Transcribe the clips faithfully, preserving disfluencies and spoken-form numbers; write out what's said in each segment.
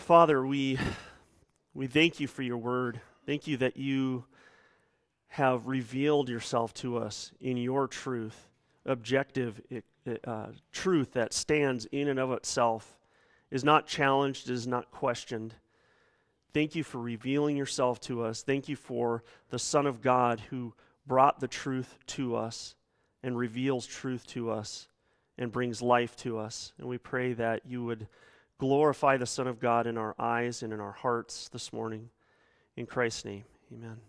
Father, we we thank you for your word. Thank you that you have revealed yourself to us in your truth, objective uh, truth that stands in and of itself, is not challenged, is not questioned. Thank you for revealing yourself to us. Thank you for the Son of God who brought the truth to us and reveals truth to us and brings life to us. And we pray that you would glorify the Son of God in our eyes and in our hearts this morning. In Christ's name, amen.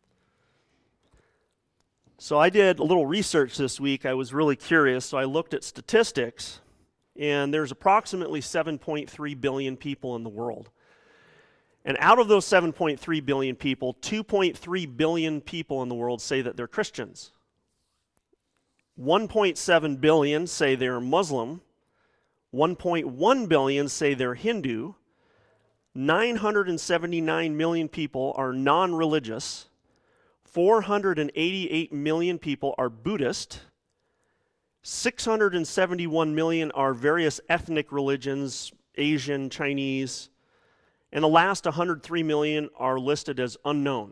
So I did a little research this week. I was really curious, so I looked at statistics, and there's approximately seven point three billion people in the world. And out of those seven point three billion people, two point three billion people in the world say that they're Christians. one point seven billion say they're Muslim. one point one billion say they're Hindu. nine hundred seventy-nine million people are non-religious. four hundred eighty-eight million people are Buddhist. six hundred seventy-one million are various ethnic religions, Asian, Chinese. And the last one hundred three million are listed as unknown.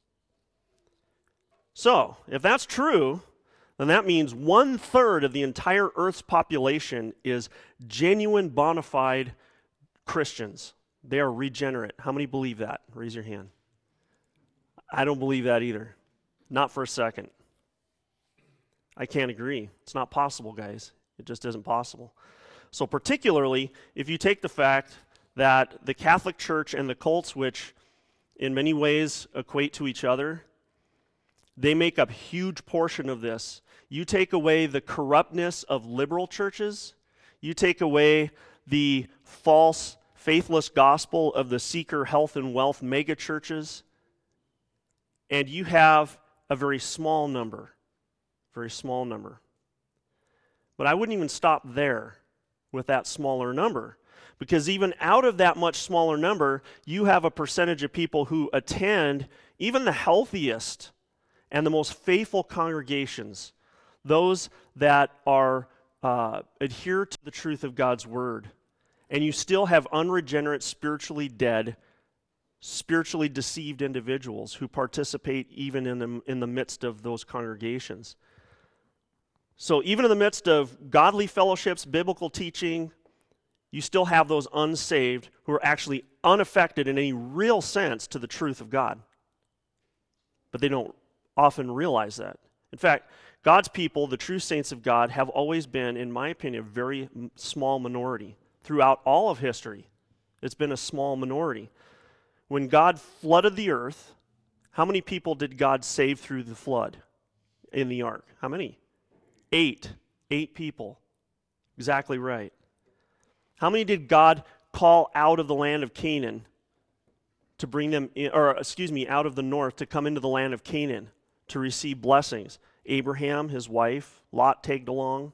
So, if that's true, then that means one third of the entire Earth's population is genuine, bona fide Christians. They are regenerate. How many believe that? Raise your hand. I don't believe that either. Not for a second. I can't agree. It's not possible, guys. It just isn't possible. So particularly, if you take the fact that the Catholic Church and the cults, which in many ways equate to each other, they make up a huge portion of this. You take away the corruptness of liberal churches, you take away the false, faithless gospel of the seeker health and wealth mega churches, and you have a very small number, very small number. But I wouldn't even stop there with that smaller number, because even out of that much smaller number, you have a percentage of people who attend even the healthiest and the most faithful congregations, those that are uh, adhere to the truth of God's word. And you still have unregenerate, spiritually dead, spiritually deceived individuals who participate even in the, in the midst of those congregations. So even in the midst of godly fellowships, biblical teaching, you still have those unsaved who are actually unaffected in any real sense to the truth of God. But they don't often realize that. In fact, God's people, the true saints of God, have always been, in my opinion, a very small minority. Throughout all of history, it's been a small minority. When God flooded the earth, how many people did God save through the flood in the ark? How many? Eight. Eight people. Exactly right. How many did God call out of the land of Canaan to bring them, in, or excuse me, out of the north to come into the land of Canaan to receive blessings? Abraham, his wife, Lot tagged along,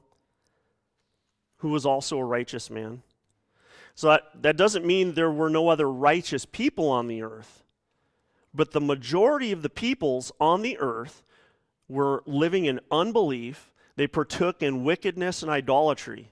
who was also a righteous man. So that, that doesn't mean there were no other righteous people on the earth, but the majority of the peoples on the earth were living in unbelief. They partook in wickedness and idolatry.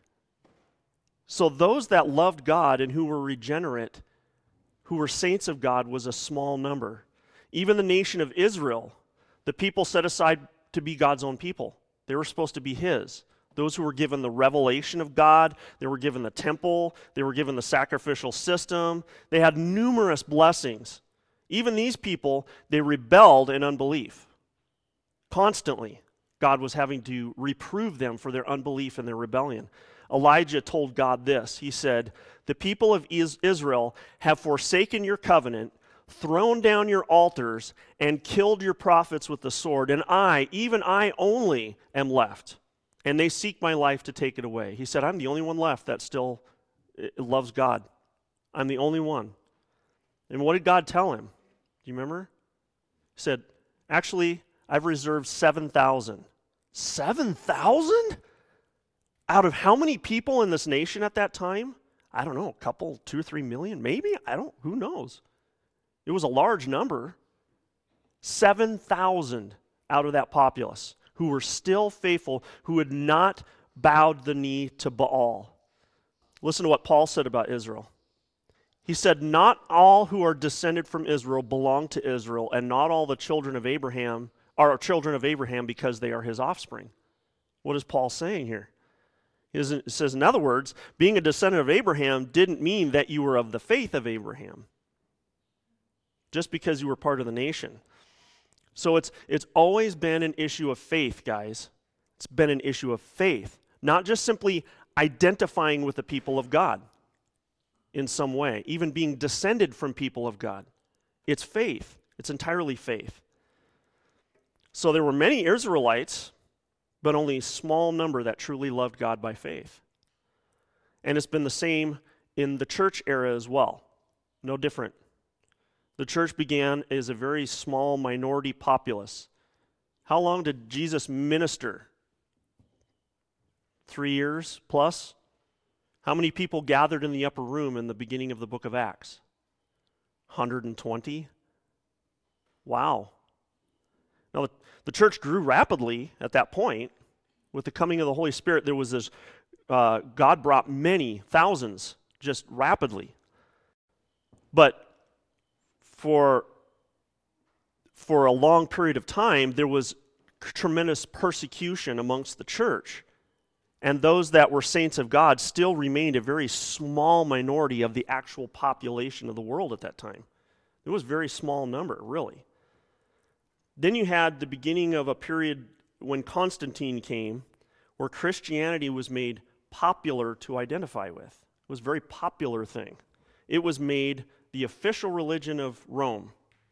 So those that loved God and who were regenerate, who were saints of God, was a small number. Even the nation of Israel, the people set aside to be God's own people. They were supposed to be his. Those who were given the revelation of God, they were given the temple, they were given the sacrificial system. They had numerous blessings. Even these people, they rebelled in unbelief. Constantly, God was having to reprove them for their unbelief and their rebellion. Elijah told God this. He said, "The people of Israel have forsaken your covenant, thrown down your altars, and killed your prophets with the sword, and I, even I only, am left. And they seek my life to take it away." He said, I'm the only one left that still loves God. I'm the only one. And what did God tell him? Do you remember? He said, actually, I've reserved seven thousand. seven thousand? Out of how many people in this nation at that time? I don't know, a couple, two or three million, maybe? I don't, who knows? It was a large number. seven thousand out of that populace who were still faithful, who had not bowed the knee to Baal. Listen to what Paul said about Israel. He said, not all who are descended from Israel belong to Israel, and not all the children of Abraham are children of Abraham because they are his offspring. What is Paul saying here? He says, in other words, being a descendant of Abraham didn't mean that you were of the faith of Abraham, just because you were part of the nation. So it's it's always been an issue of faith, guys. It's been an issue of faith, not just simply identifying with the people of God in some way, even being descended from people of God. It's faith. It's entirely faith. So there were many Israelites, but only a small number that truly loved God by faith. And it's been the same in the church era as well. No different. The church began as a very small minority populace. How long did Jesus minister? Three years plus? How many people gathered in the upper room in the beginning of the book of Acts? one hundred twenty? Wow. Now, the, the church grew rapidly at that point. With the coming of the Holy Spirit, there was this, uh, God brought many, thousands, just rapidly. But for, for a long period of time, there was tremendous persecution amongst the church. And those that were saints of God still remained a very small minority of the actual population of the world at that time. It was a very small number, really. Then you had the beginning of a period when Constantine came, where Christianity was made popular to identify with. It was a very popular thing. It was made the official religion of Rome.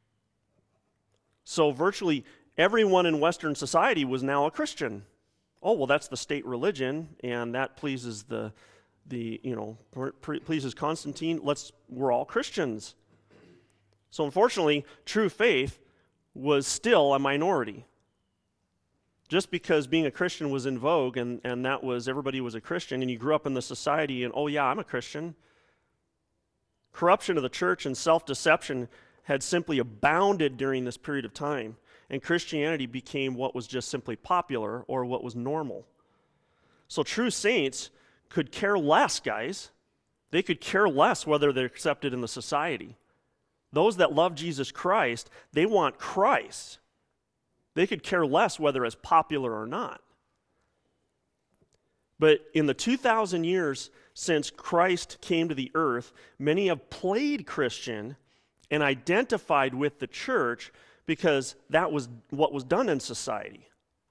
So virtually everyone in Western society was now a Christian. Oh, well, that's the state religion, and that pleases the, the you know, pleases Constantine. Let's, we're all Christians. So unfortunately, true faith was still a minority. Just because being a Christian was in vogue and, and that was, everybody was a Christian, and you grew up in the society and, oh yeah, I'm a Christian. Corruption of the church and self-deception had simply abounded during this period of time, and Christianity became what was just simply popular or what was normal. So true saints could care less, guys. They could care less whether they're accepted in the society. Those that love Jesus Christ, they want Christ. They could care less whether it's popular or not. But in the two thousand years since Christ came to the earth, many have played Christian and identified with the church because that was what was done in society.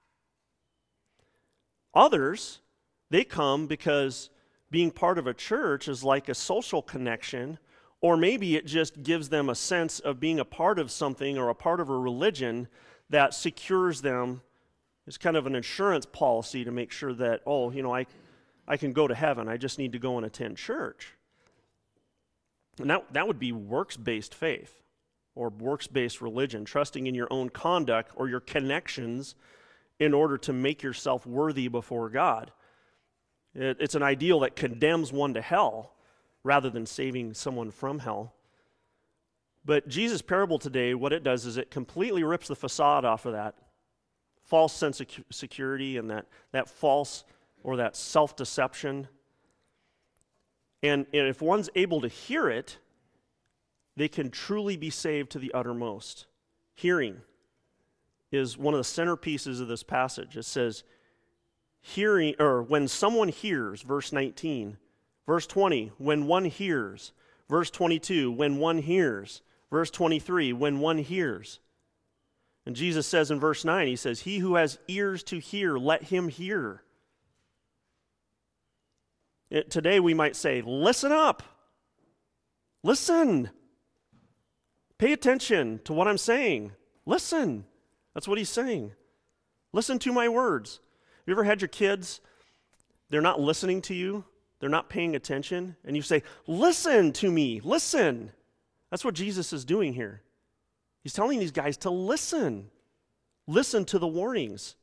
Others, they come because being part of a church is like a social connection, or maybe it just gives them a sense of being a part of something or a part of a religion that secures them. It's kind of an insurance policy to make sure that, oh, you know, I, I can go to heaven. I just need to go and attend church. And that, that would be works-based faith or works-based religion, trusting in your own conduct or your connections in order to make yourself worthy before God. It, it's an ideal that condemns one to hell rather than saving someone from hell. But Jesus' parable today, what it does is it completely rips the facade off of that false sense of security and that, that false or that self-deception. And, and if one's able to hear it, they can truly be saved to the uttermost. Hearing is one of the centerpieces of this passage. It says, hearing, or when someone hears, verse nineteen, verse twenty, when one hears, verse twenty-two, when one hears, verse twenty-three, when one hears. And Jesus says in verse nine, he says, he who has ears to hear, let him hear. It, today we might say, listen up. Listen. Pay attention to what I'm saying. Listen. That's what he's saying. Listen to my words. Have you ever had your kids, they're not listening to you, they're not paying attention, and you say, listen to me, listen. That's what Jesus is doing here. He's telling these guys to listen. Listen to the warnings.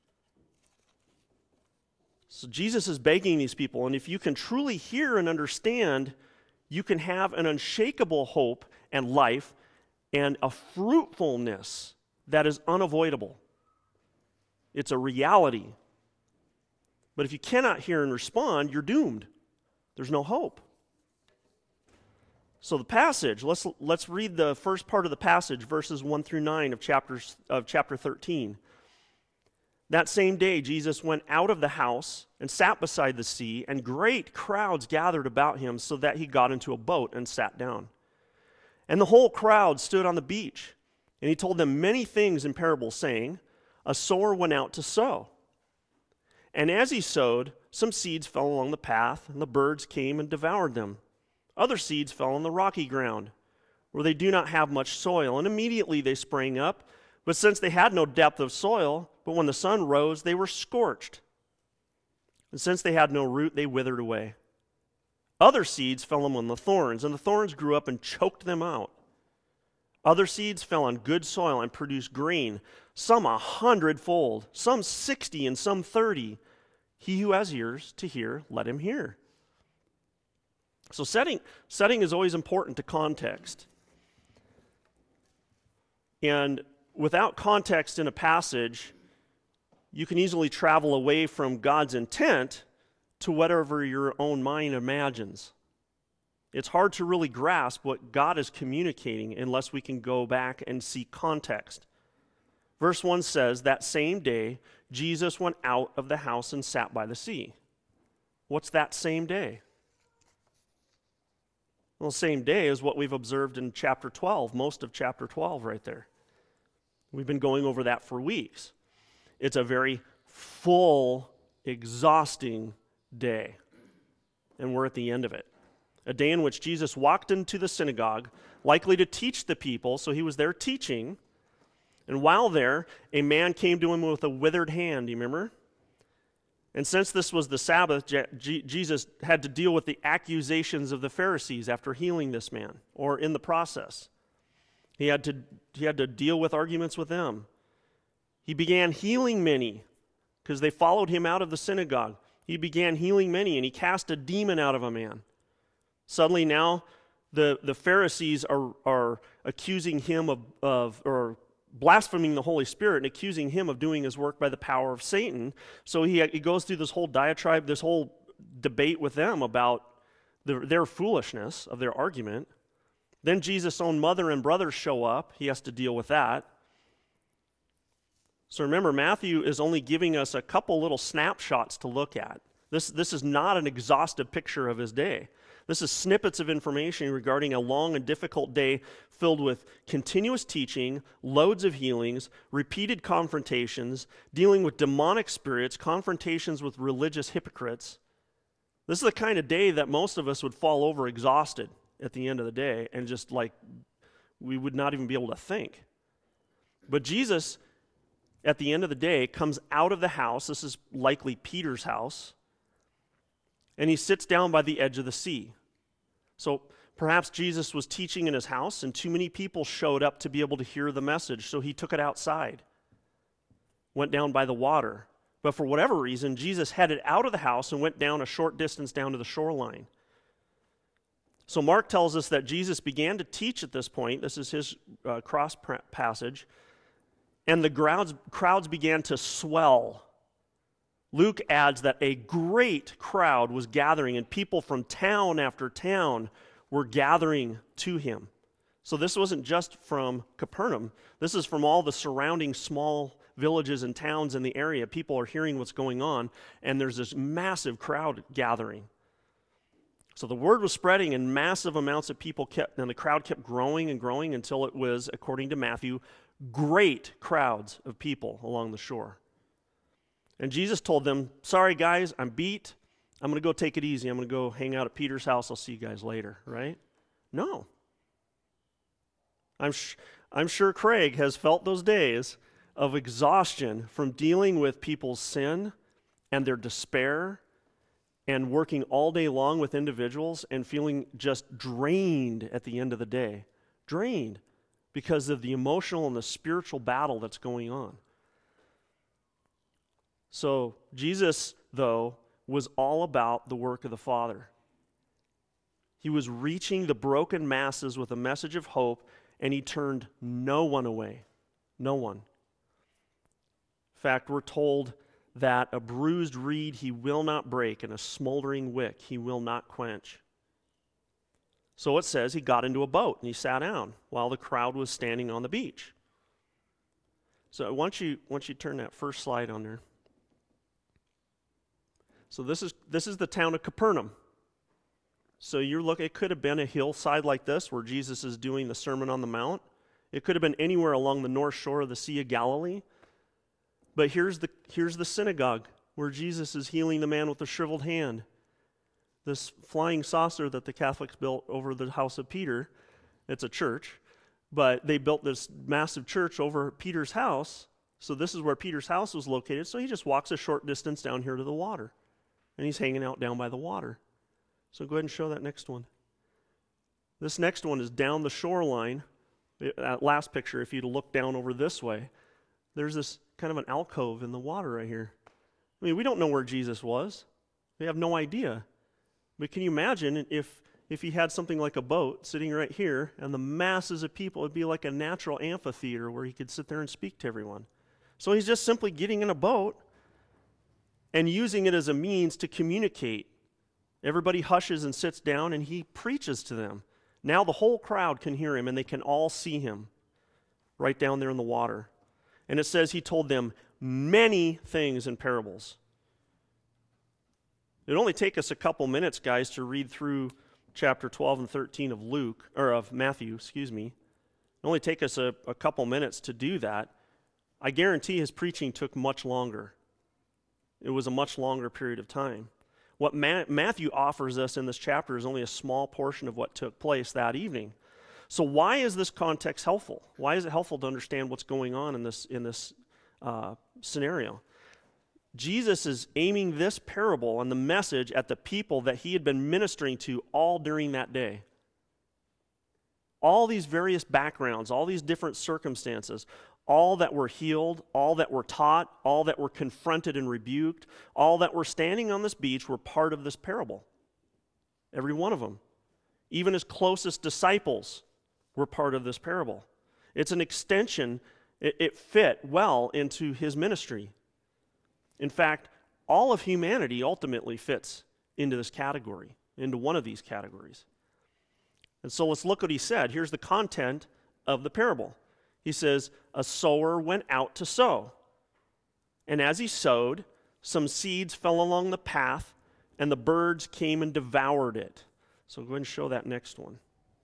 So Jesus is begging these people, and if you can truly hear and understand, you can have an unshakable hope and life and a fruitfulness that is unavoidable. It's a reality. But if you cannot hear and respond, you're doomed. There's no hope. So the passage, let's let's read the first part of the passage, verses one through nine of chapters of chapter thirteen. That same day Jesus went out of the house and sat beside the sea, and great crowds gathered about him, so that he got into a boat and sat down. And the whole crowd stood on the beach, and he told them many things in parables, saying, a sower went out to sow. And as he sowed, some seeds fell along the path, and the birds came and devoured them. Other seeds fell on the rocky ground, where they do not have much soil, and immediately they sprang up. But since they had no depth of soil, but when the sun rose, they were scorched. And since they had no root, they withered away. Other seeds fell among the thorns, and the thorns grew up and choked them out. Other seeds fell on good soil and produced grain, some a hundredfold, some sixty, and some thirty. He who has ears to hear, let him hear. So setting, setting is always important to context. And without context in a passage, you can easily travel away from God's intent to whatever your own mind imagines. It's hard to really grasp what God is communicating unless we can go back and see context. Verse one says, that same day, Jesus went out of the house and sat by the sea. What's that same day? Well, same day is what we've observed in chapter twelve, most of chapter twelve right there. We've been going over that for weeks. It's a very full, exhausting day, and we're at the end of it. A day in which Jesus walked into the synagogue, likely to teach the people, so he was there teaching, and while there, a man came to him with a withered hand, do you remember? And since this was the Sabbath, Je- Jesus had to deal with the accusations of the Pharisees after healing this man, or in the process. He had to, he had to deal with arguments with them. He began healing many because they followed him out of the synagogue. He began healing many, and he cast a demon out of a man. Suddenly now the, the Pharisees are, are accusing him of, of, or blaspheming the Holy Spirit and accusing him of doing his work by the power of Satan. So he, he goes through this whole diatribe, this whole debate with them about the, their foolishness of their argument. Then Jesus' own mother and brothers show up. He has to deal with that. So remember, Matthew is only giving us a couple little snapshots to look at. This, this is not an exhaustive picture of his day. This is snippets of information regarding a long and difficult day filled with continuous teaching, loads of healings, repeated confrontations, dealing with demonic spirits, confrontations with religious hypocrites. This is the kind of day that most of us would fall over exhausted at the end of the day and just like we would not even be able to think. But Jesus, at the end of the day, comes out of the house. This is likely Peter's house. And he sits down by the edge of the sea. So perhaps Jesus was teaching in his house, and too many people showed up to be able to hear the message, so he took it outside, went down by the water. But for whatever reason, Jesus headed out of the house and went down a short distance down to the shoreline. So Mark tells us that Jesus began to teach at this point. This is his uh, cross passage. And the crowds, crowds began to swell. Luke adds that a great crowd was gathering, and people from town after town were gathering to him. So this wasn't just from Capernaum. This is from all the surrounding small villages and towns in the area. People are hearing what's going on, and there's this massive crowd gathering. So the word was spreading, and massive amounts of people kept, and the crowd kept growing and growing until it was, according to Matthew, great crowds of people along the shore. And Jesus told them, sorry guys, I'm beat. I'm going to go take it easy. I'm going to go hang out at Peter's house. I'll see you guys later, right? No. I'm, sh- I'm sure Craig has felt those days of exhaustion from dealing with people's sin and their despair and working all day long with individuals and feeling just drained at the end of the day. Drained because of the emotional and the spiritual battle that's going on. So Jesus, though, was all about the work of the Father. He was reaching the broken masses with a message of hope, and he turned no one away. No one. In fact, we're told that a bruised reed he will not break, and a smoldering wick he will not quench. So it says he got into a boat and he sat down while the crowd was standing on the beach. So once you once you turn that first slide on there. So this is this is the town of Capernaum. So you look, it could have been a hillside like this where Jesus is doing the Sermon on the Mount. It could have been anywhere along the north shore of the Sea of Galilee. But here's the here's the synagogue where Jesus is healing the man with the shriveled hand. This flying saucer that the Catholics built over the house of Peter, it's a church, but they built this massive church over Peter's house. So this is where Peter's house was located. So he just walks a short distance down here to the water. And he's hanging out down by the water. So go ahead and show that next one. This next one is down the shoreline. That last picture, if you'd look down over this way, there's this kind of an alcove in the water right here. I mean, we don't know where Jesus was. We have no idea. But can you imagine if if he had something like a boat sitting right here and the masses of people, it'd be like a natural amphitheater where he could sit there and speak to everyone. So he's just simply getting in a boat and using it as a means to communicate. Everybody hushes and sits down and he preaches to them. Now the whole crowd can hear him and they can all see him right down there in the water. And it says he told them many things in parables. It'd only take us a couple minutes, guys, to read through chapter twelve and thirteen of Luke, or of Matthew, excuse me. It'd only take us a, a couple minutes to do that. I guarantee his preaching took much longer. It was a much longer period of time. What Ma- Matthew offers us in this chapter is only a small portion of what took place that evening. So why is this context helpful? Why is it helpful to understand what's going on in this, in this uh, scenario? Jesus is aiming this parable and the message at the people that he had been ministering to all during that day. All these various backgrounds, all these different circumstances, all that were healed, all that were taught, all that were confronted and rebuked, all that were standing on this beach were part of this parable. Every one of them. Even his closest disciples were part of this parable. It's an extension, it, it fit well into his ministry. In fact, all of humanity ultimately fits into this category, into one of these categories. And so let's look what he said. Here's the content of the parable. He says, a sower went out to sow. And as he sowed, some seeds fell along the path, and the birds came and devoured it. So go ahead and show that next one.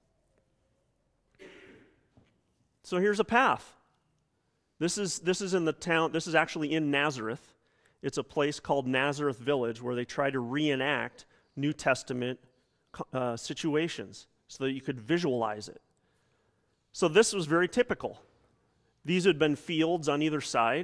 So here's a path. This is, this is in the town, this is actually in Nazareth. It's a place called Nazareth Village where they try to reenact New Testament uh, situations so that you could visualize it. So this was very typical. These had been fields on either side,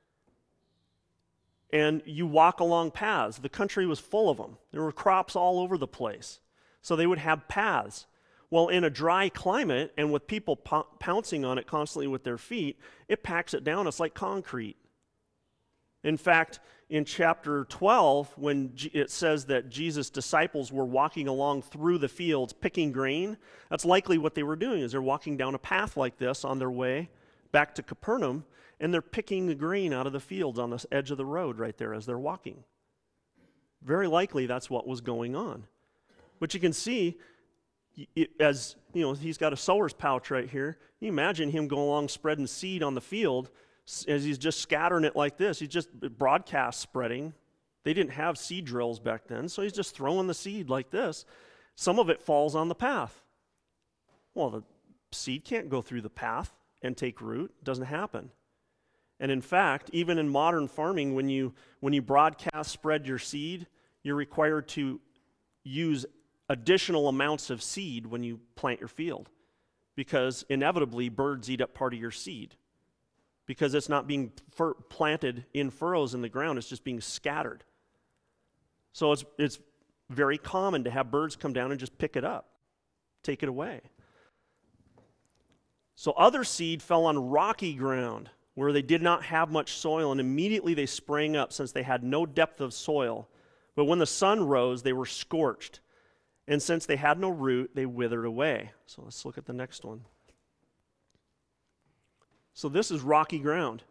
and you walk along paths. The country was full of them. There were crops all over the place. So they would have paths. Well, in a dry climate and with people pou- pouncing on it constantly with their feet, it packs it down. It's like concrete. In fact, in chapter twelve, when G- it says that Jesus' disciples were walking along through the fields picking grain, that's likely what they were doing, is they're walking down a path like this on their way back to Capernaum, and they're picking the grain out of the fields on the edge of the road right there as they're walking. Very likely that's what was going on. But you can see, it, as you know, he's got a sower's pouch right here. Can you imagine him going along spreading seed on the field as he's just scattering it like this? He's just broadcast spreading. They didn't have seed drills back then, so he's just throwing the seed like this. Some of it falls on the path. Well, the seed can't go through the path and take root. It doesn't happen. And in fact, even in modern farming, when you when you broadcast spread your seed, you're required to use additional amounts of seed when you plant your field, because inevitably birds eat up part of your seed, because it's not being fur- planted in furrows in the ground, it's just being scattered. So it's it's very common to have birds come down and just pick it up, take it away. So other seed fell on rocky ground where they did not have much soil, and immediately they sprang up since they had no depth of soil. But when the sun rose, they were scorched, and since they had no root, they withered away. So let's look at the next one. So this is rocky ground.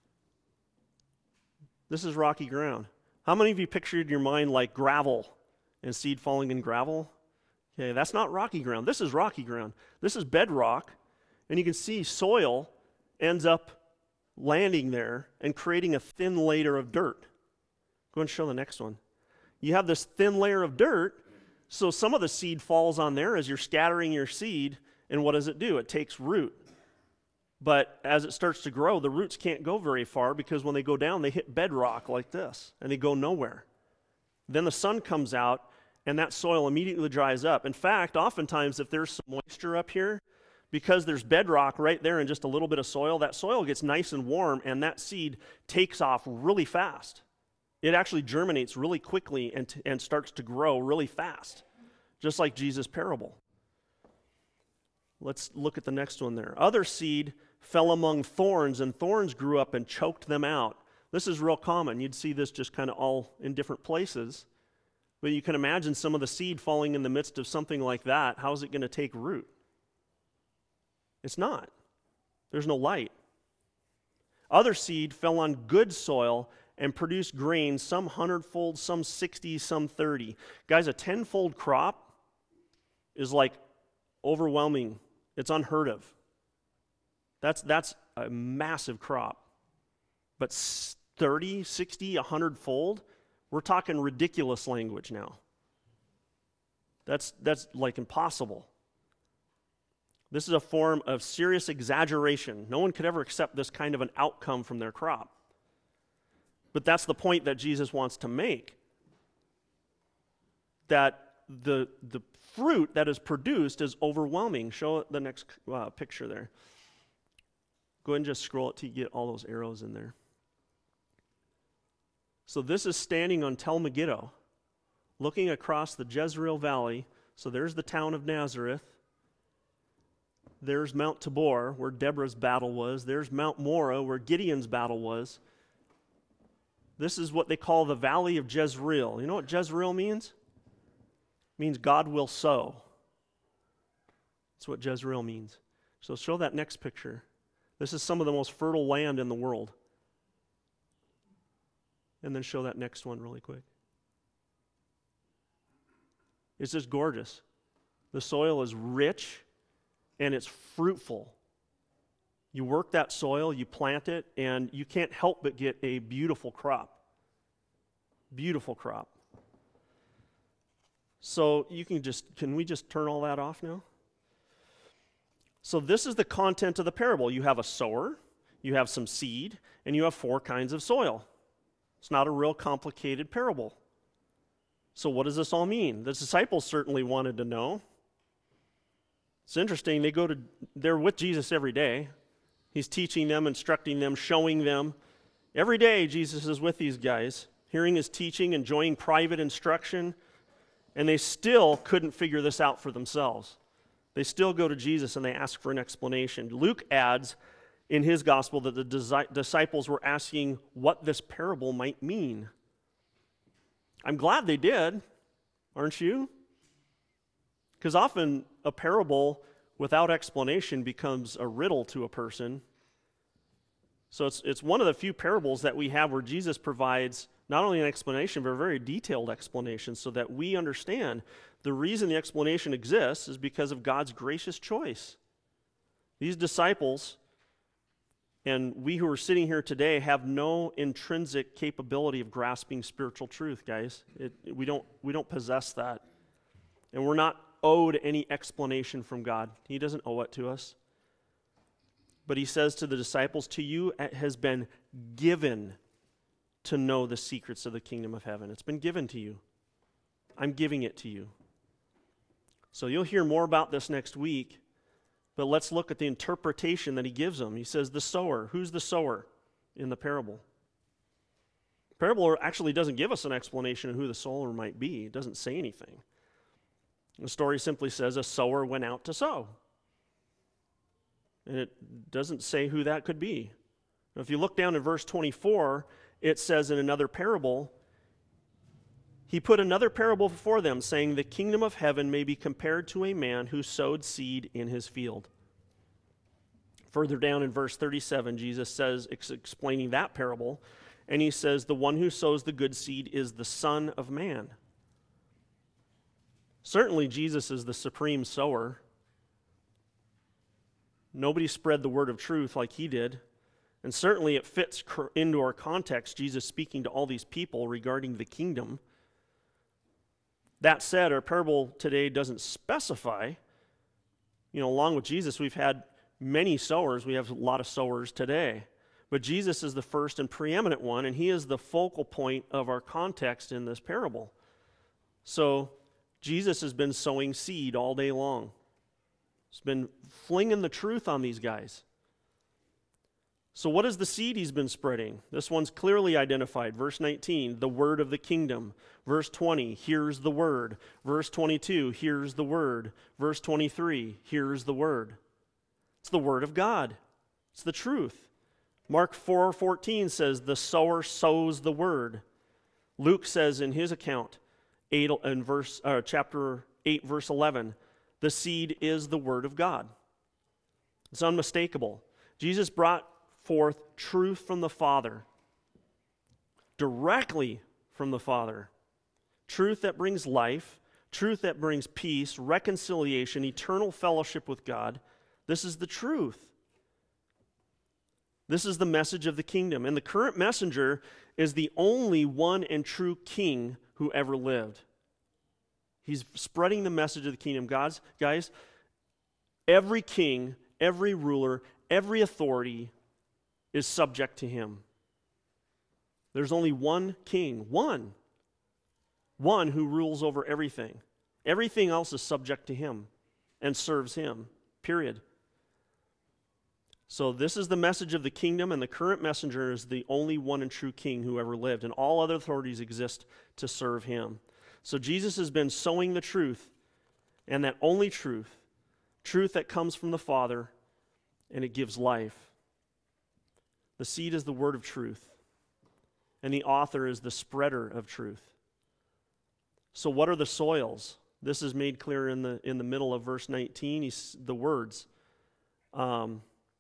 This is rocky ground. How many of you pictured in your mind like gravel and seed falling in gravel? Okay, that's not rocky ground. This is rocky ground. This is bedrock, and you can see soil ends up landing there and creating a thin layer of dirt. Go and show the next one. You have this thin layer of dirt, so some of the seed falls on there as you're scattering your seed, and what does it do? It takes root. But as it starts to grow, the roots can't go very far because when they go down, they hit bedrock like this, and they go nowhere. Then the sun comes out, and that soil immediately dries up. In fact, oftentimes if there's some moisture up here, because there's bedrock right there and just a little bit of soil, that soil gets nice and warm, and that seed takes off really fast. It actually germinates really quickly and, t- and starts to grow really fast, just like Jesus' parable. Let's look at the next one there. Other seed fell among thorns, and thorns grew up and choked them out. This is real common. You'd see this just kind of all in different places. But you can imagine some of the seed falling in the midst of something like that. How is it going to take root? It's not. There's no light. Other seed fell on good soil and produced grain, some hundredfold, some sixty, some thirty. Guys, a tenfold crop is like overwhelming. It's unheard of. That's, that's a massive crop. But thirty, sixty, a hundredfold, we're talking ridiculous language now. That's, that's like impossible. This is a form of serious exaggeration. No one could ever accept this kind of an outcome from their crop. But that's the point that Jesus wants to make. That the, the fruit that is produced is overwhelming. Show the next uh, picture there. Go ahead and just scroll it till you get all those arrows in there. So this is standing on Tel Megiddo, looking across the Jezreel Valley. So there's the town of Nazareth. There's Mount Tabor, where Deborah's battle was. There's Mount Morah, where Gideon's battle was. This is what they call the Valley of Jezreel. You know what Jezreel means? It means God will sow. That's what Jezreel means. So show that next picture. This is some of the most fertile land in the world. And then show that next one really quick. It's just gorgeous. The soil is rich and it's fruitful. You work that soil, you plant it, and you can't help but get a beautiful crop. Beautiful crop. So you can just, can we just turn all that off now? So this is the content of the parable. You have a sower, you have some seed, and you have four kinds of soil. It's not a real complicated parable. So what does this all mean? The disciples certainly wanted to know. It's interesting, they go to, they're with Jesus every day. He's teaching them, instructing them, showing them. Every day Jesus is with these guys, hearing his teaching, enjoying private instruction, and they still couldn't figure this out for themselves. They still go to Jesus and they ask for an explanation. Luke adds in his gospel that the disi- disciples were asking what this parable might mean. I'm glad they did, aren't you? Because often a parable without explanation becomes a riddle to a person. So it's it's one of the few parables that we have where Jesus provides not only an explanation, but a very detailed explanation so that we understand the reason the explanation exists is because of God's gracious choice. These disciples and we who are sitting here today have no intrinsic capability of grasping spiritual truth, guys. It, we don't we don't possess that. And we're not owed any explanation from God. He doesn't owe it to us. But he says to the disciples, to you it has been given to know the secrets of the kingdom of heaven. It's been given to you. I'm giving it to you. So you'll hear more about this next week, but let's look at the interpretation that he gives them. He says the sower. Who's the sower in the parable? The parable actually doesn't give us an explanation of who the sower might be. It doesn't say anything. The story simply says a sower went out to sow. And it doesn't say who that could be. If you look down in verse twenty-four, it says in another parable, he put another parable before them, saying, the kingdom of heaven may be compared to a man who sowed seed in his field. Further down in verse thirty-seven, Jesus says, ex- explaining that parable, and he says, the one who sows the good seed is the Son of Man. Certainly, Jesus is the supreme sower. Nobody spread the word of truth like he did. And certainly it fits cr- into our context, Jesus speaking to all these people regarding the kingdom. That said, our parable today doesn't specify. You know, along with Jesus, we've had many sowers. We have a lot of sowers today. But Jesus is the first and preeminent one, and he is the focal point of our context in this parable. So Jesus has been sowing seed all day long. He's been flinging the truth on these guys. So what is the seed he's been spreading? This one's clearly identified. Verse nineteen, the word of the kingdom. Verse twenty, here's the word. Verse twenty-two, here's the word. Verse twenty-three, here's the word. It's the word of God. It's the truth. Mark four fourteen says, the sower sows the word. Luke says in his account, eight, in verse, uh, chapter eight, verse eleven, the seed is the word of God. It's unmistakable. Jesus brought forth truth from the Father, directly from the Father. Truth that brings life, truth that brings peace, reconciliation, eternal fellowship with God. This is the truth. This is the message of the kingdom. And the current messenger is the only one and true king who ever lived. He's spreading the message of the kingdom. God's, guys, every king, every ruler, every authority is subject to him. There's only one king, one. One who rules over everything. Everything else is subject to him and serves him, period. So this is the message of the kingdom, and the current messenger is the only one and true king who ever lived, and all other authorities exist to serve him. So Jesus has been sowing the truth, and that only truth, truth that comes from the Father, and it gives life. The seed is the word of truth, and the author is the spreader of truth. So what are the soils? This is made clear in the in the middle of verse nineteen, he's, the words. Um,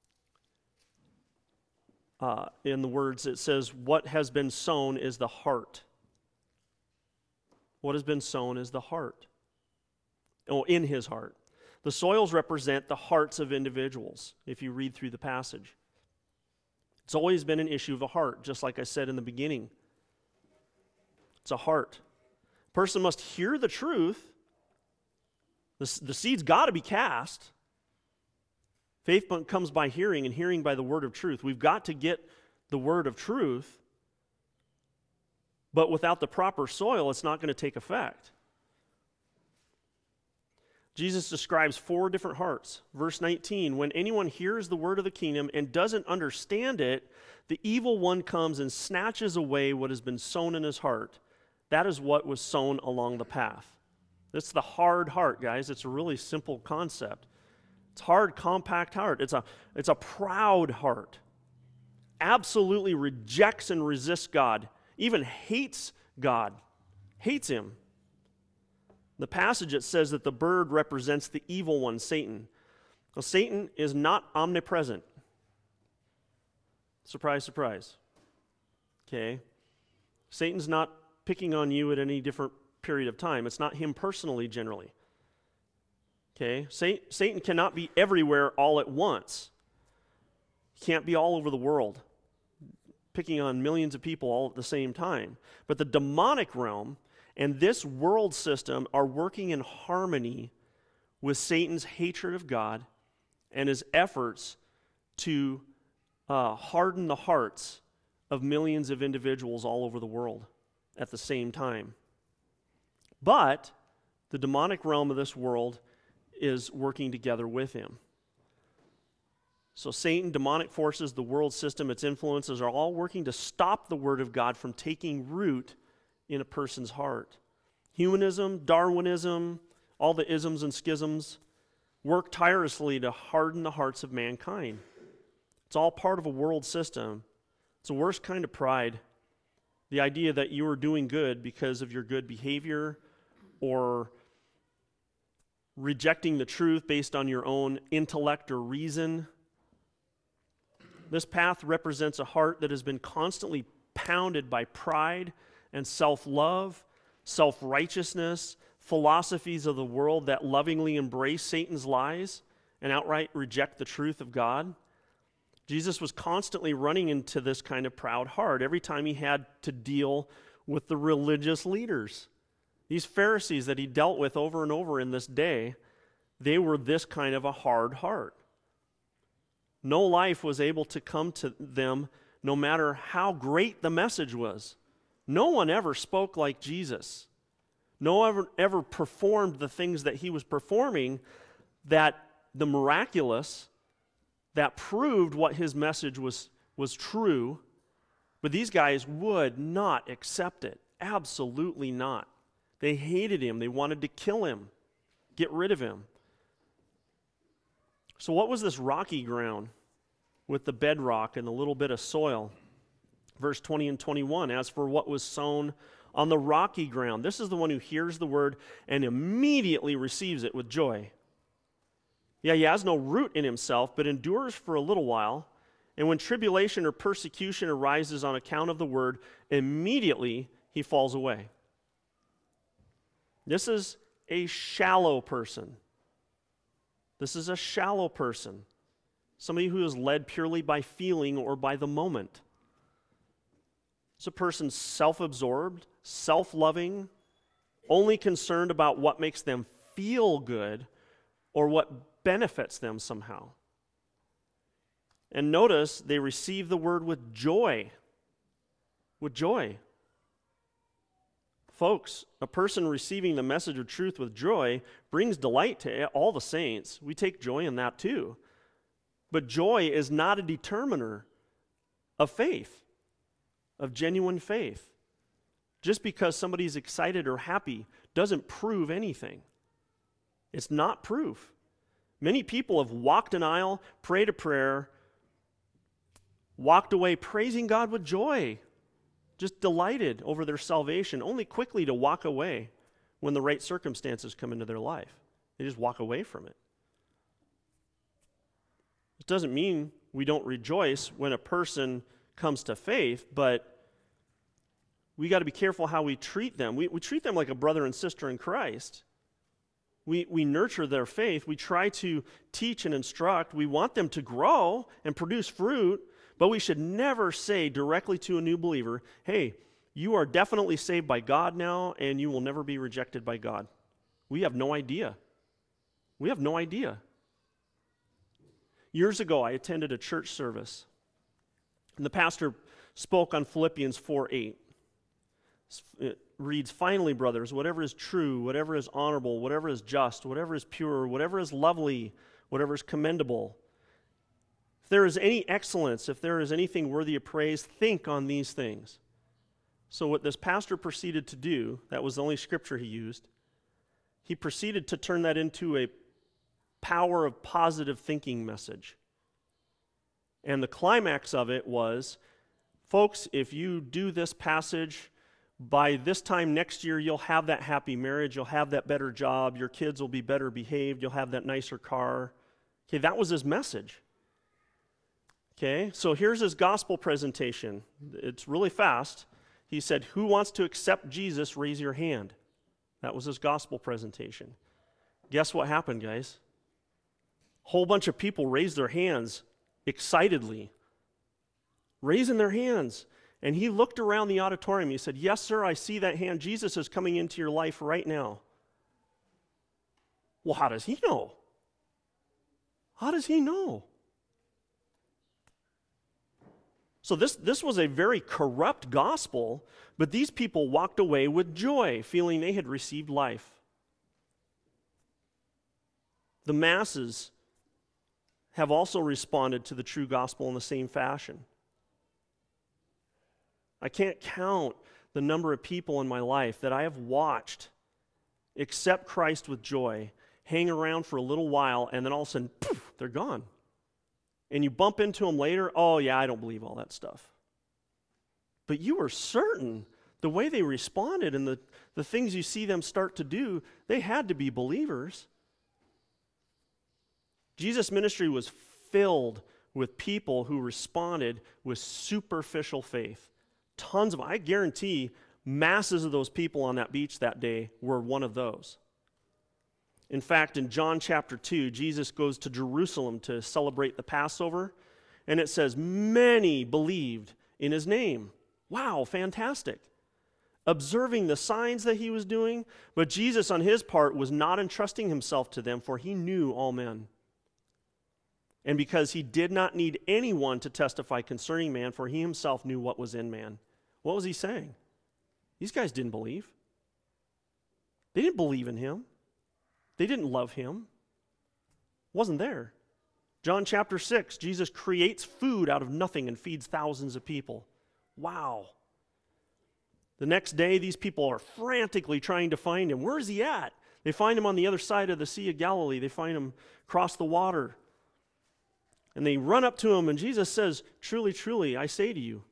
uh, in the words, it says, what has been sown is the heart. What has been sown is the heart. Oh, in his heart. The soils represent the hearts of individuals, if you read through the passage. It's always been an issue of the heart, just like I said in the beginning. It's a heart. A person must hear the truth. The, the seed's got to be cast. Faith comes by hearing, and hearing by the word of truth. We've got to get the word of truth, but without the proper soil, it's not going to take effect. Jesus describes four different hearts. Verse nineteen, when anyone hears the word of the kingdom and doesn't understand it, the evil one comes and snatches away what has been sown in his heart. That is what was sown along the path. It's the hard heart, guys. It's a really simple concept. It's hard, compact heart. It's a, it's a proud heart. Absolutely rejects and resists God. Even hates God. Hates him. The passage, it says that the bird represents the evil one, Satan. Well, Satan is not omnipresent. Surprise, surprise. Okay? Satan's not picking on you at any different period of time. It's not him personally, generally. Okay? Satan cannot be everywhere all at once. He can't be all over the world, picking on millions of people all at the same time. But the demonic realm and this world system are working in harmony with Satan's hatred of God and his efforts to uh, harden the hearts of millions of individuals all over the world at the same time. But the demonic realm of this world is working together with him. So Satan, demonic forces, the world system, its influences are all working to stop the word of God from taking root in a person's heart. Humanism, Darwinism, all the isms and schisms work tirelessly to harden the hearts of mankind. It's all part of a world system. It's the worst kind of pride. The idea that you are doing good because of your good behavior or rejecting the truth based on your own intellect or reason. This path represents a heart that has been constantly pounded by pride and self-love, self-righteousness, philosophies of the world that lovingly embrace Satan's lies and outright reject the truth of God. Jesus was constantly running into this kind of proud heart every time he had to deal with the religious leaders. These Pharisees that he dealt with over and over in this day, they were this kind of a hard heart. No life was able to come to them no matter how great the message was. No one ever spoke like Jesus. No one ever, ever performed the things that he was performing, that the miraculous, that proved what his message was, was true. But these guys would not accept it. Absolutely not. They hated him. They wanted to kill him, get rid of him. So what was this rocky ground with the bedrock and the little bit of soil? Verse twenty and twenty-one, as for what was sown on the rocky ground, this is the one who hears the word and immediately receives it with joy. Yeah, he has no root in himself, but endures for a little while. And when tribulation or persecution arises on account of the word, immediately he falls away. This is a shallow person. This is a shallow person. Somebody who is led purely by feeling or by the moment. It's a person self-absorbed, self-loving, only concerned about what makes them feel good or what benefits them somehow. And notice they receive the word with joy. With joy. Folks, a person receiving the message of truth with joy brings delight to all the saints. We take joy in that too. But joy is not a determiner of faith, of genuine faith. Just because somebody's excited or happy doesn't prove anything. It's not proof. Many people have walked an aisle, prayed a prayer, walked away praising God with joy, just delighted over their salvation, only quickly to walk away when the right circumstances come into their life. They just walk away from it. It doesn't mean we don't rejoice when a person comes to faith, but we got to be careful how we treat them. We, we treat them like a brother and sister in Christ. We, we nurture their faith. We try to teach and instruct. We want them to grow and produce fruit, but we should never say directly to a new believer, hey, you are definitely saved by God now, and you will never be rejected by God. We have no idea. We have no idea. Years ago, I attended a church service, and the pastor spoke on Philippians four eight. It reads, finally, brothers, whatever is true, whatever is honorable, whatever is just, whatever is pure, whatever is lovely, whatever is commendable, if there is any excellence, if there is anything worthy of praise, think on these things. So what this pastor proceeded to do, that was the only scripture he used, he proceeded to turn that into a power of positive thinking message. And the climax of it was, folks, if you do this passage, by this time next year, you'll have that happy marriage, you'll have that better job, your kids will be better behaved, you'll have that nicer car. Okay, that was his message. Okay, so here's his gospel presentation. It's really fast. He said, who wants to accept Jesus, raise your hand. That was his gospel presentation. Guess what happened, guys? A whole bunch of people raised their hands excitedly, raising their hands. And he looked around the auditorium. He said, yes, sir, I see that hand. Jesus is coming into your life right now. Well, how does he know? How does he know? So this, this was a very corrupt gospel, but these people walked away with joy, feeling they had received life. The masses have also responded to the true gospel in the same fashion. I can't count the number of people in my life that I have watched accept Christ with joy, hang around for a little while, and then all of a sudden, poof, they're gone. And you bump into them later, oh yeah, I don't believe all that stuff. But you were certain the way they responded and the, the things you see them start to do, they had to be believers. Jesus' ministry was filled with people who responded with superficial faith. Tons of, I guarantee, Masses of those people on that beach that day were one of those. In fact, in John chapter two, Jesus goes to Jerusalem to celebrate the Passover, and it says, many believed in his name. Wow, fantastic. Observing the signs that he was doing, but Jesus on his part was not entrusting himself to them, for he knew all men. And because he did not need anyone to testify concerning man, for he himself knew what was in man. What was he saying? These guys didn't believe. They didn't believe in him. They didn't love him. Wasn't there. John chapter six, Jesus creates food out of nothing and feeds thousands of people. Wow. The next day, these people are frantically trying to find him. Where is he at? They find him on the other side of the Sea of Galilee. They find him across the water. And they run up to him, and Jesus says, truly, truly, I say to you,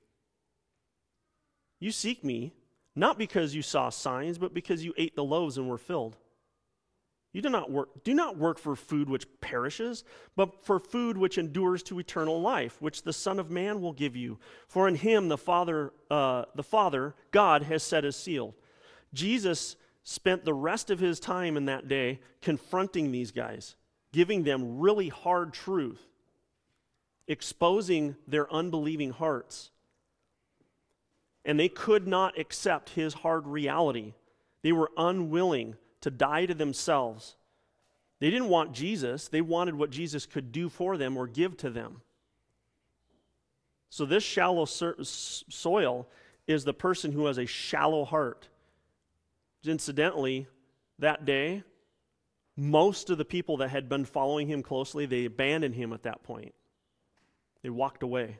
you seek me, not because you saw signs, but because you ate the loaves and were filled. You do not work, do not work for food which perishes, but for food which endures to eternal life, which the Son of Man will give you. For in him the Father, uh, the Father, God, has set his seal. Jesus spent the rest of his time in that day confronting these guys, giving them really hard truth, exposing their unbelieving hearts. And they could not accept his hard reality. They were unwilling to die to themselves. They didn't want Jesus. They wanted what Jesus could do for them or give to them. So this shallow soil is the person who has a shallow heart. Incidentally, that day, most of the people that had been following him closely, they abandoned him at that point. They walked away.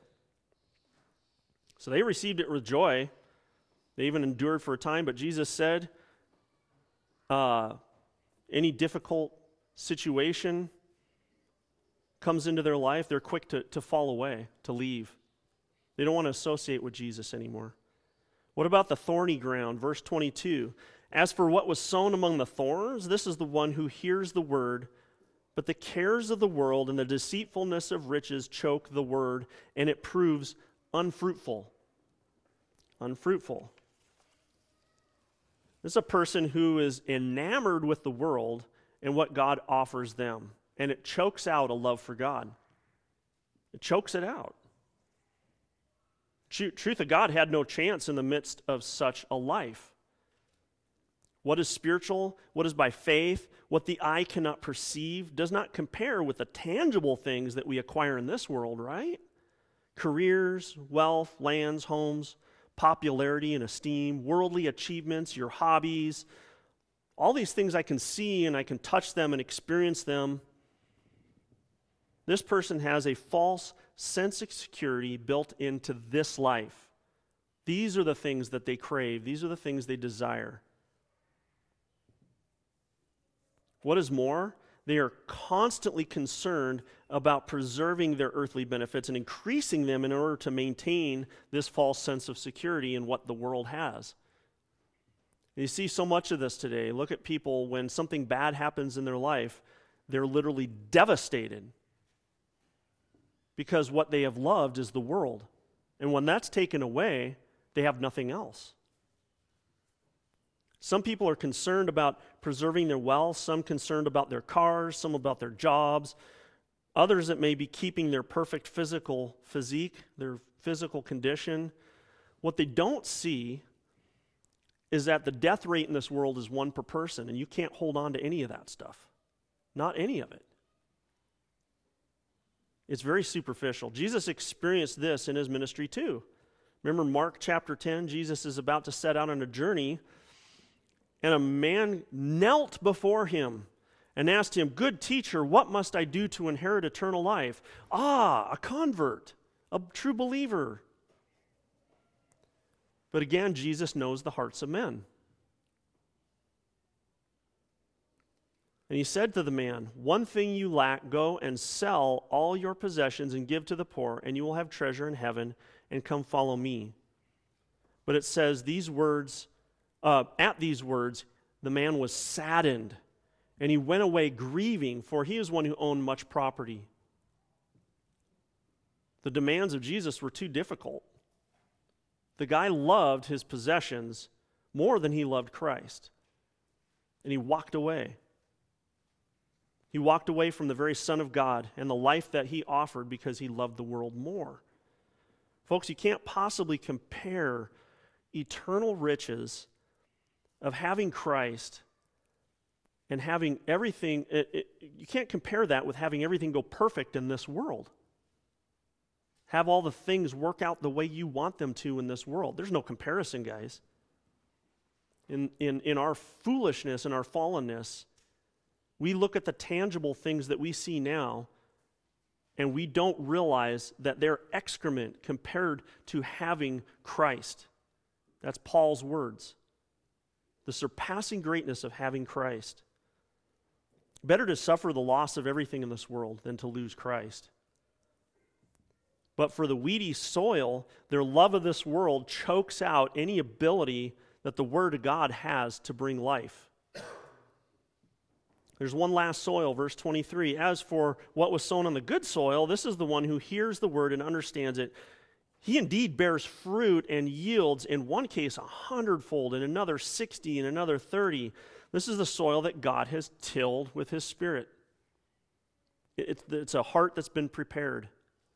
So they received it with joy. They even endured for a time, but Jesus said, uh, any difficult situation comes into their life, they're quick to, to fall away, to leave. They don't want to associate with Jesus anymore. What about the thorny ground? Verse twenty-two. As for what was sown among the thorns, this is the one who hears the word, but the cares of the world and the deceitfulness of riches choke the word, and it proves unfruitful. Unfruitful. This is a person who is enamored with the world and what God offers them, and it chokes out a love for God. It chokes it out. Truth of God had no chance in the midst of such a life. What is spiritual, what is by faith, what the eye cannot perceive, does not compare with the tangible things that we acquire in this world, right? Careers, wealth, lands, homes, popularity and esteem, worldly achievements, your hobbies, all these things I can see and I can touch them and experience them. This person has a false sense of security built into this life. These are the things that they crave. These are the things they desire. What is more, they are constantly concerned about preserving their earthly benefits and increasing them in order to maintain this false sense of security in what the world has. You see so much of this today. Look at people when something bad happens in their life, they're literally devastated because what they have loved is the world. And when that's taken away, they have nothing else. Some people are concerned about preserving their wealth, some concerned about their cars, some about their jobs. Others, it may be keeping their perfect physical physique, their physical condition. What they don't see is that the death rate in this world is one per person, and you can't hold on to any of that stuff. Not any of it. It's very superficial. Jesus experienced this in his ministry too. Remember Mark chapter ten, Jesus is about to set out on a journey, and a man knelt before him and asked him, "Good teacher, what must I do to inherit eternal life?" Ah, a convert, a true believer. But again, Jesus knows the hearts of men. And he said to the man, "One thing you lack, go and sell all your possessions and give to the poor, and you will have treasure in heaven, and come follow me." But it says these words, uh, at these words, the man was saddened, and he went away grieving, for he is one who owned much property. The demands of Jesus were too difficult. The guy loved his possessions, more than he loved Christ. And he walked away. He walked away from the very Son of God and the life that he offered because he loved the world more. Folks, you can't possibly compare eternal riches of having Christ and having everything, it, it, you can't compare that with having everything go perfect in this world. Have all the things work out the way you want them to in this world. There's no comparison, guys. In, in, in our foolishness and our fallenness, we look at the tangible things that we see now, and we don't realize that they're excrement compared to having Christ. That's Paul's words. The surpassing greatness of having Christ. Better to suffer the loss of everything in this world than to lose Christ. But for the weedy soil, their love of this world chokes out any ability that the Word of God has to bring life. There's one last soil, verse twenty-three. As for what was sown on the good soil, this is the one who hears the word and understands it. He indeed bears fruit and yields, in one case a hundredfold, in another sixty, in another thirty. This is the soil that God has tilled with his Spirit. It's, it's a heart that's been prepared.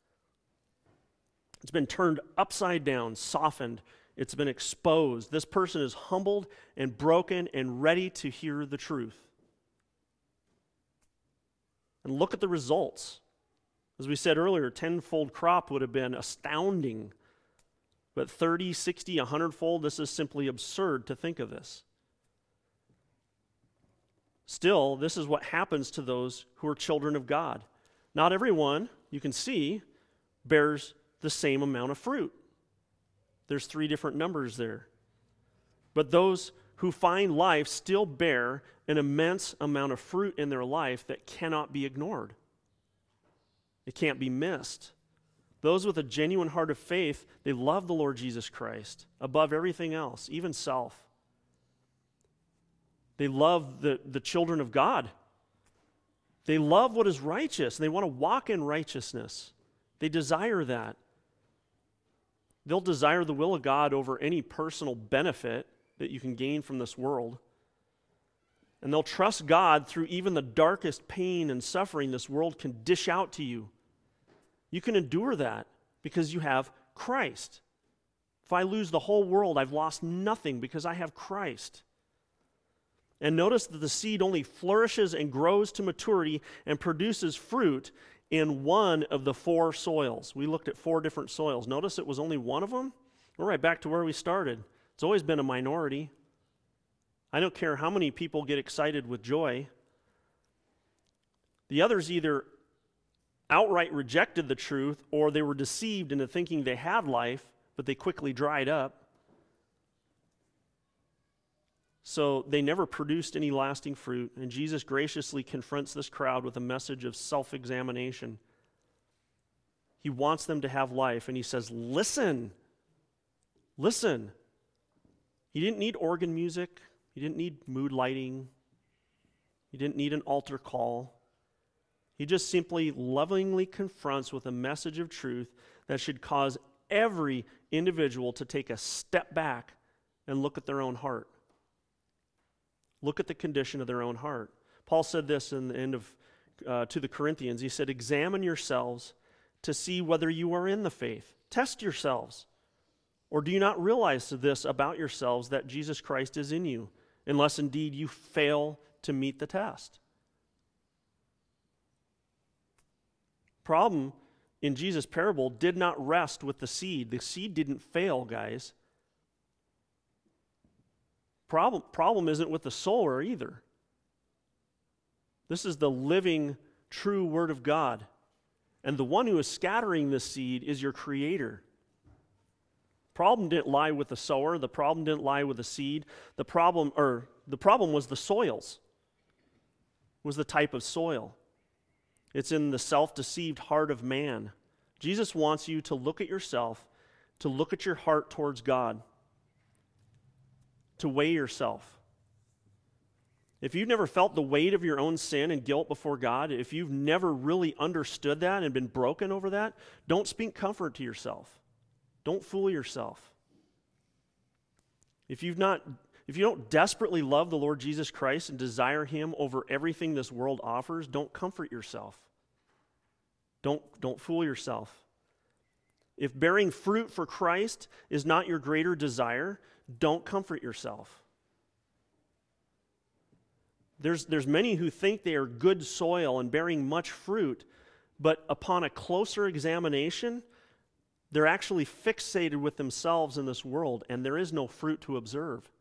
It's been turned upside down, softened. It's been exposed. This person is humbled and broken and ready to hear the truth. And look at the results. As we said earlier, a tenfold crop would have been astounding. But thirty, sixty, a hundredfold, this is simply absurd to think of this. Still, this is what happens to those who are children of God. Not everyone, you can see, bears the same amount of fruit. There's three different numbers there. But those who find life still bear an immense amount of fruit in their life that cannot be ignored. It can't be missed. Those with a genuine heart of faith, they love the Lord Jesus Christ above everything else, even self. They love the, the children of God. They love what is righteous, and they want to walk in righteousness. They desire that. They'll desire the will of God over any personal benefit that you can gain from this world. And they'll trust God through even the darkest pain and suffering this world can dish out to you. You can endure that because you have Christ. If I lose the whole world, I've lost nothing because I have Christ. And notice that the seed only flourishes and grows to maturity and produces fruit in one of the four soils. We looked at four different soils. Notice it was only one of them. We're right back to where we started. It's always been a minority. I don't care how many people get excited with joy. The others either outright rejected the truth or they were deceived into thinking they had life, but they quickly dried up. So they never produced any lasting fruit, and Jesus graciously confronts this crowd with a message of self-examination. He wants them to have life, and he says, listen, listen. He didn't need organ music. He didn't need mood lighting. He didn't need an altar call. He just simply lovingly confronts with a message of truth that should cause every individual to take a step back and look at their own heart. Look at the condition of their own heart. Paul said this in the end of uh, to the Corinthians. He said, examine yourselves to see whether you are in the faith. Test yourselves. Or do you not realize this about yourselves, that Jesus Christ is in you, unless indeed you fail to meet the test? Problem in Jesus' parable did not rest with the seed. The seed didn't fail, guys. Problem, problem isn't with the sower either. This is the living, true Word of God. And the one who is scattering this seed is your Creator. Problem didn't lie with the sower. The problem didn't lie with the seed. The problem, or the problem was the soils, was the type of soil. It's in the self-deceived heart of man. Jesus wants you to look at yourself, to look at your heart towards God, to weigh yourself. If you've never felt the weight of your own sin and guilt before God, if you've never really understood that and been broken over that, don't speak comfort to yourself. Don't fool yourself. If you've not if you don't desperately love the Lord Jesus Christ and desire him over everything this world offers, don't comfort yourself. Don't, don't fool yourself. If bearing fruit for Christ is not your greater desire, don't comfort yourself. There's, there's many who think they are good soil and bearing much fruit, but upon a closer examination, they're actually fixated with themselves in this world, and there is no fruit to observe.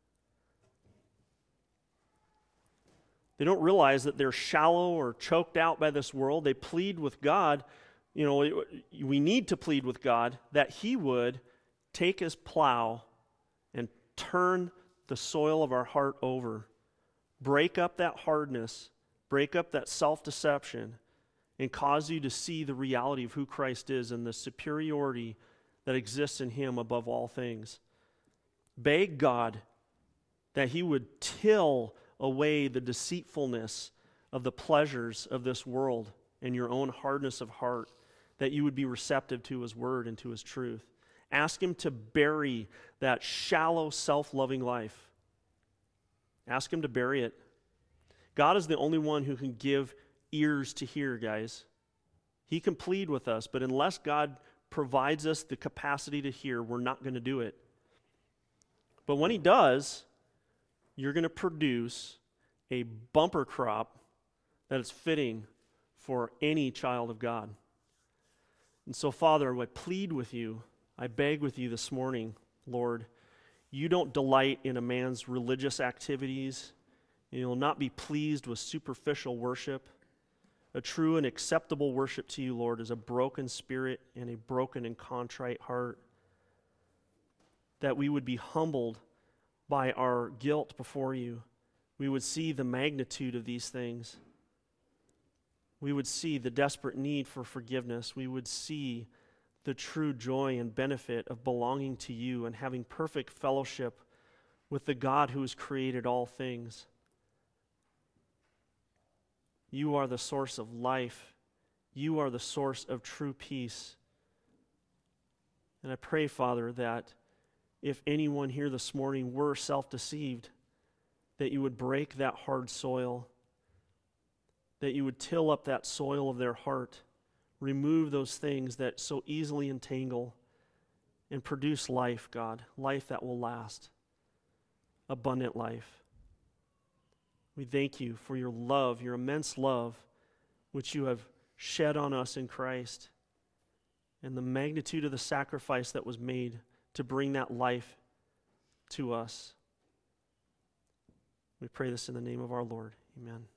They don't realize that they're shallow or choked out by this world. They plead with God. You know, we need to plead with God that he would take his plow and turn the soil of our heart over. Break up that hardness, break up that self-deception, and cause you to see the reality of who Christ is and the superiority that exists in him above all things. Beg God that he would till away the deceitfulness of the pleasures of this world and your own hardness of heart, that you would be receptive to his word and to his truth. Ask him to bury that shallow, self-loving life. Ask him to bury it. God is the only one who can give ears to hear, guys. He can plead with us, but unless God provides us the capacity to hear, we're not going to do it. But when he does, you're going to produce a bumper crop that is fitting for any child of God. And so, Father, I plead with you, I beg with you this morning, Lord, you don't delight in a man's religious activities. You will not be pleased with superficial worship. A true and acceptable worship to you, Lord, is a broken spirit and a broken and contrite heart. That we would be humbled by our guilt before you. We would see the magnitude of these things. We would see the desperate need for forgiveness. We would see the true joy and benefit of belonging to you and having perfect fellowship with the God who has created all things. You are the source of life. You are the source of true peace. And I pray, Father, that if anyone here this morning were self-deceived, that you would break that hard soil, that you would till up that soil of their heart, remove those things that so easily entangle, and produce life, God, life that will last, abundant life. We thank you for your love, your immense love, which you have shed on us in Christ, and the magnitude of the sacrifice that was made to bring that life to us. We pray this in the name of our Lord. Amen.